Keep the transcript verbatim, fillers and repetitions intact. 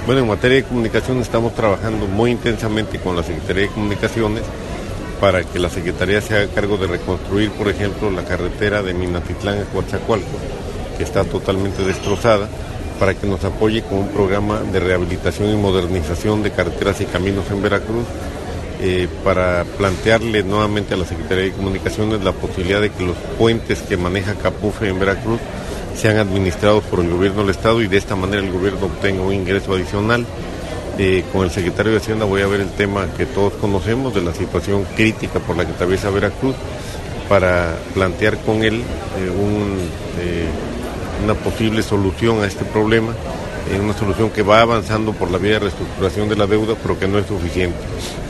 Bueno, en materia de comunicación estamos trabajando muy intensamente con la Secretaría de Comunicaciones para que la Secretaría se haga cargo de reconstruir, por ejemplo, la carretera de Minatitlán a Coatzacoalcos, que está totalmente destrozada, para que nos apoye con un programa de rehabilitación y modernización de carreteras y caminos en Veracruz, eh, para plantearle nuevamente a la Secretaría de Comunicaciones la posibilidad de que los puentes que maneja Capufe en Veracruz sean administrados por el gobierno del Estado y de esta manera el gobierno obtenga un ingreso adicional. Eh, con el secretario de Hacienda voy a ver el tema que todos conocemos de la situación crítica por la que atraviesa Veracruz, para plantear con él eh, un, eh, una posible solución a este problema, eh, una solución que va avanzando por la vía de reestructuración de la deuda, pero que no es suficiente.